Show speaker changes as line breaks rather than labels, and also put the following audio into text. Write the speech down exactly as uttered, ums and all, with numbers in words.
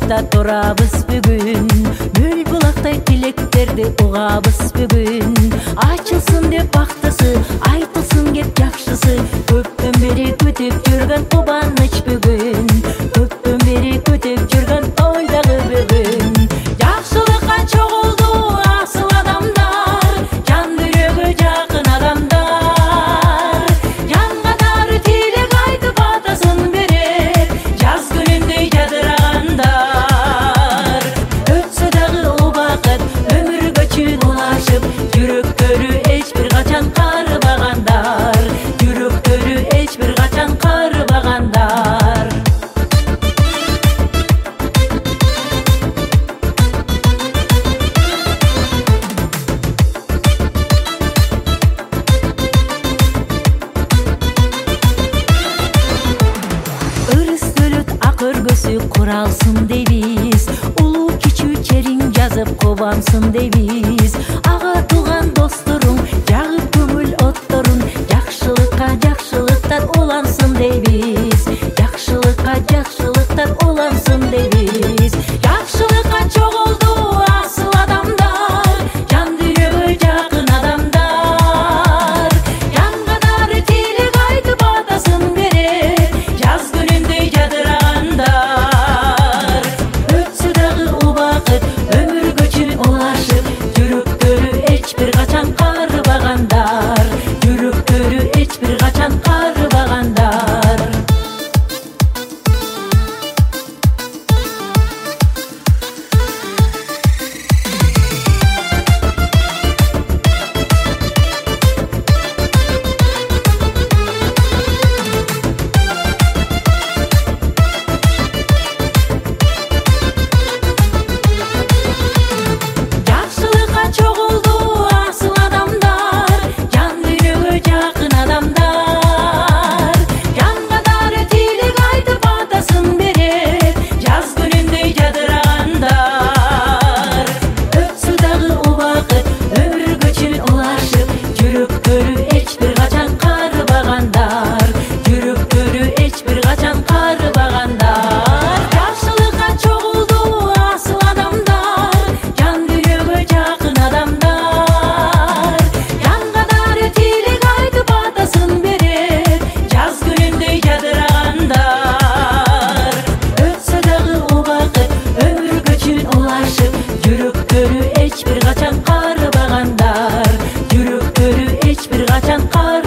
жашта турабыз бүгүн, мөл булактай тилектерди угабыз бүгүн. Ачылсын деп бактысы, айтылсын кеп жакшысы, көптөн бери күтүп жүргөн кубаныч бүгүн, көптөн бери күтүп жүргөн тойдагы бүгүн. Жакшылыкка чогулду асыл адамдар, жан жүрөгү жакын адамдар, жанга дары тилек айтып атасын берет, жаз күнүндөй жадырагандар. Өтсө дагы убакыт өмүргө чын улашып, жүрөктөрү эч бир качан карыбагандар, жүрөктөрү эч бир качан карыбагандар. Өргөсү куралсын дейбиз, улуу кичүү чериң жазып кубамсын дейбиз. Ага тууган досторуң жагып көңүл отторун, жакшылыкка жакшылыктан улансын дейбиз, жакшылыкка жакшылыктан улансын дейбиз. Жакшылыкка чогулду асыл адамдар, жан жүрөгү жакын адамдар, жанга дары тилек айтып атасын берет, жаз күнүндөй жадырагандар. Өтсө дагы убакыт өмүргө чын улашып, жүрөктөрү эч бир качан карыбагандар, жүрөктөрү эч бир качан карыбагандар. Жакшылыкка чогулду асыл адамдар, жан жүрөгү жакын адамдар, жанга дары тилек айтып атасын берет, жаз күнүндөй жадырагандар. Өтсө дагы убакыт өмүргө чын улашып, жүрөктөрү эч бир качан карыбагандар, жүрөктөрү эч бир качан карыбагандар. Жакшылыкка чогулду асыл адамдар, жан жүрөгү жакын адамдар, жанга дары тилек айтып атасын берет, жаз күнүндөй жадырагандар. Өтсө дагы убакыт өмүргө чын улашып, жүрөктөрү эч бир качан карыбагандар, жүрөктөрү эч бир качан карыбагандар.